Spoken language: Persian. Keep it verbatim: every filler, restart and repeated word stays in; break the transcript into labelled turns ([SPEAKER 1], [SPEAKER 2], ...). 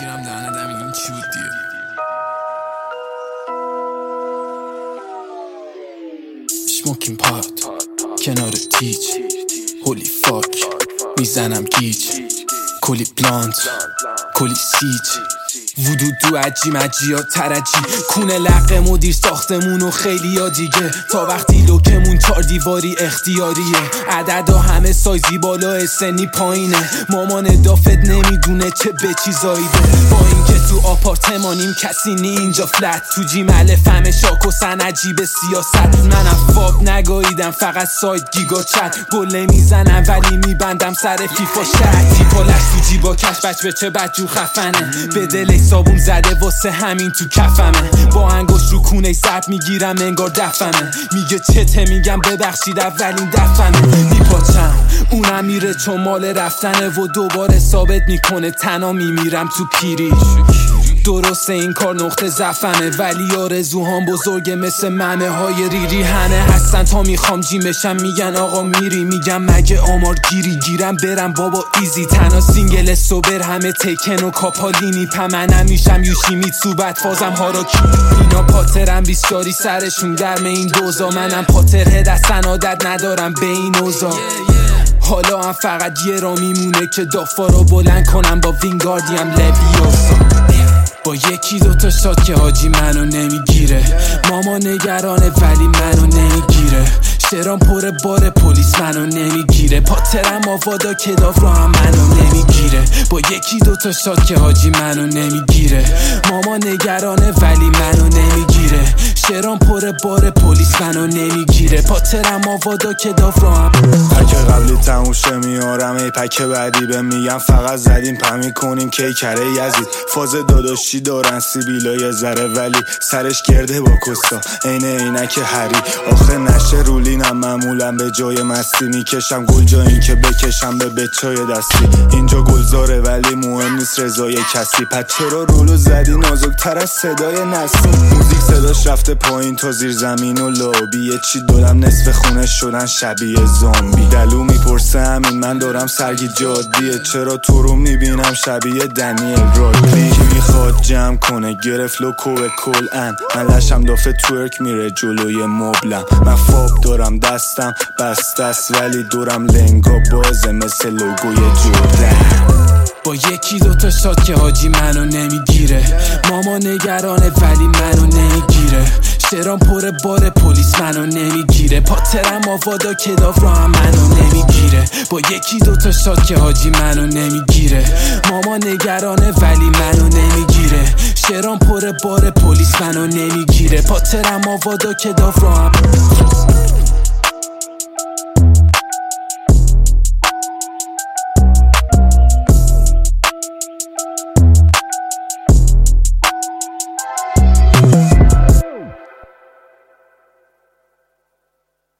[SPEAKER 1] میرم دهنه دم میگیم چی بود دیگه. Smoking pot کنار تیچ هولی فاک میزنم گیج کلی پلانت کلی سیج وودو دو عجی مجی ها ترجی کونه لقه مدیر ساختمون و خیلی ها دیگه تا وقتی لوکمون چار دیواری اختیاریه عددا همه سایزی بالا سنی پایینه مامان دافت نمیدونه چه به چیزایی ده با اینکه تو آپارتمانیم کسی نی اینجا فلت تو جیمل فهم شاک و سنجی به سیاست منم فاب نگاهیدم فقط سایت گیگا چت گله میزنم ولی میبندم سر فیفا شد تیپالش تو جیبا کش بچ به چه بدجور خفنه به دل صابون زده واسه همین تو کفمه با انگوش رو کونه سرد میگیرم انگار دفمه میگه چته میگم ببخشید اولین دفمه میپاچم اونم میره چون مال رفتنه و دوباره ثابت میکنه تنها میمیرم تو پیری درسته این کار نقطه ضعفمه ولی آرزوهام بزرگه مثل ممه های ریری هنه هستن تا میخوام جیمشم میگن آقا میری میگم مگه آمار گیری گیرم برم بابا ایزی تنها سینگل سوبر همه تیکن و کاپالینی پمنم میشم یوشیمیتسو بعد فازم هاراکی اینا پاترم بیستاری سرشون گرم این دوزا منم پاتر دستن عادت ندارم به این اوزا حالا هم فقط یه را میمونه که دافا رو بلند کنم با وینگاردیم لویوسا با یکی دوتا شات که حاجی منو نمیگیره ماما نگرانه ولی منو نمیگیره شرام پر بار پلیس منو نمیگیره پاترم آوادا کداف رو هم منو نمیگیره با یکی دوتا شات که حاجی منو نمیگیره ماما نگرانه ولی منو نمیگیره شرام پر بار پلیس منو نمیگیره پاترم آوادا کداف رو هم
[SPEAKER 2] پک قبلی تموشه میارم ای پک بعدی به میگم فقط زدیم پمی کنیم که کره یزید فاز داداشی دارن سیبیلای ذره ولی سرش گرده با کستا عین عینک هری آخه نشه رولینم معمولا به جای مستی میکشم گل جا این که بکشم به بچای دستی اینجا گلزاره ولی مهم نیست رضای کسی پس چرا رولو زدی نازکتر از صدای نسیم موزیک صداش رفته پایین تا زیر زمین و لابی چی دارم نصف خونه شدن شبیه زامبی دلو میپرسه همین من دارم سرگی جادیه چرا تو رو میبینم شبیه دنیل رادلی کی میخواد جمع کنه گرفت لوکو به کل ان من لشم دافه تورک میره جلوی مبلم من فاب دارم دستم بست است ولی دورم لنگا بازه مثل لوگوی جردن
[SPEAKER 1] با یکی دوتا شات که حاجی منو نمیگیره ماما نگرانه ولی منو نمیگیره شرام پر بار پلیس منو نمیگیره پاترم آوادا کداف رو هم منو نمیگیره با یکی دوتا شات که حاجی منو نمیگیره ماما نگرانه ولی منو نمیگیره شرام پر بار پلیس منو نمیگیره پاترم آوادا کداف رو هم